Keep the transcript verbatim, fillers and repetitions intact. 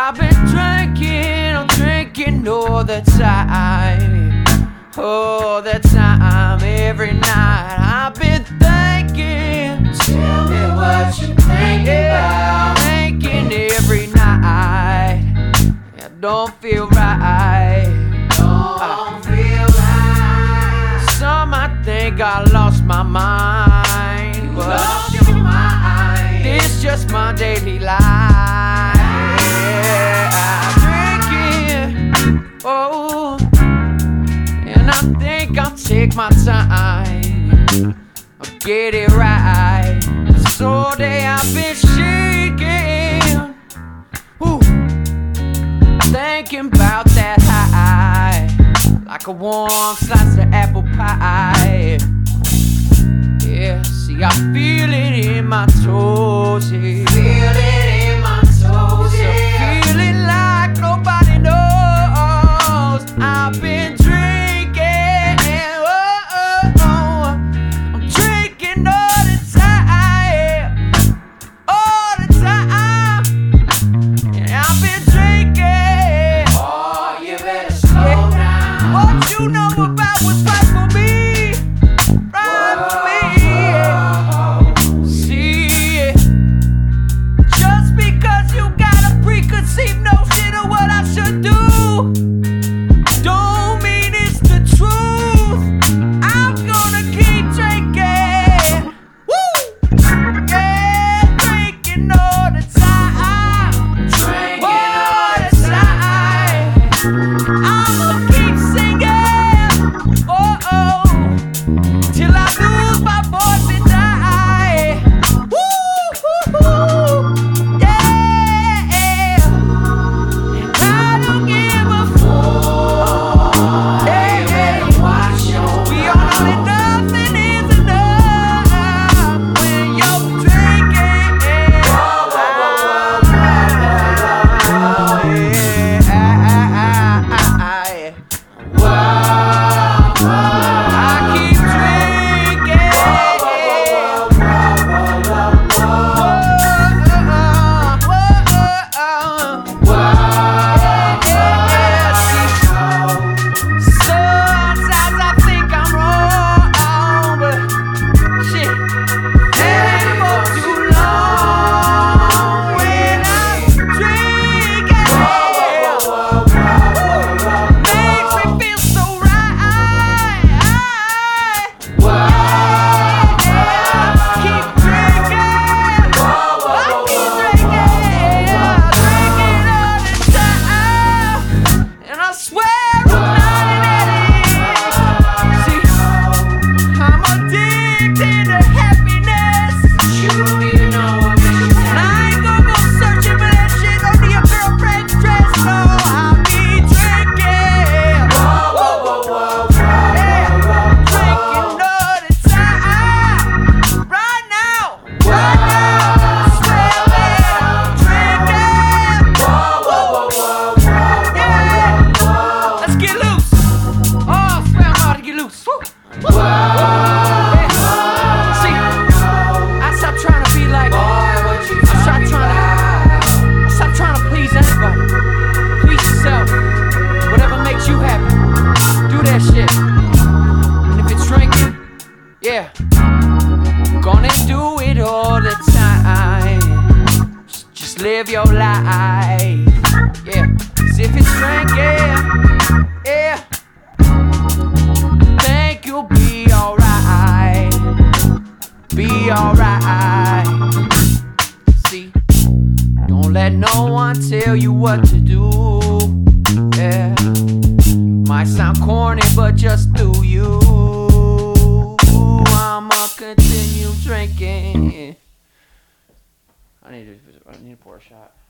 I've been drinking, I'm drinking all the time, all the time, every night. I've been thinking, tell me what you think about. Thinking every night, I don't feel right. Don't feel right. Some might think I lost my mind, You but lost your mind. it's just my daily life. I'm drinking, oh, and I think I'll take my time, I'll get it right. This all day I've been shaking, ooh, thinking about that high, like a warm slice of apple pie. Yeah, see, I feel it in my toes, yeah. Feel it in my toes, It's a yeah. feeling like nobody knows. I've been drinking, oh, oh, oh. I'm drinking all the time, all the time. Yeah, I've been drinking. Oh, you better slow down. What you know about what's right for me, right for me. See, just because you got a preconceived notion of what I should do, don't mean it's the truth. I'm gonna keep drinking, woo, yeah, drinking all the time, Drinking all all the the time. I'ma keep singing, oh oh, till I lose my voice and die. Woo, woo, woo, yeah. And I don't give a fuck. You better watch your We all know that nothing is enough when you're drinking. Whoa, whoa, whoa, whoa, Yeah. Whoa, whoa. I keep drinking. Sometimes I think I'm wrong, but shit, that ain't for too long when I'm drinking. Makes me feel so right. Keep drinking. I keep drinking. Drinking all the time, and I swear I'm not an addict. See, I'm addicted to happiness, and I ain't gonna go searching for that shit under your girlfriend's dress. No, I'll be drinking. Yeah, drinking all the time. Right now, right now, I swear that I'm drinking. Yeah, let's get loose. Oh, I swear I'm about to get loose. Woo. Woo. Yeah. See, I stopped trying to be like, I stopped trying to, I stopped trying to please anybody. Please yourself. Whatever makes you happy, do that shit. And if it's drinking, yeah, gonna do it all the time. Just- Just live your life, yeah. 'Cause if it's drinking, yeah, think you'll be alright, be alright. See, don't let no one tell you what to do, yeah. Might sound corny, but just do you. I'ma continue drinking. I need to, I need to pour a shot.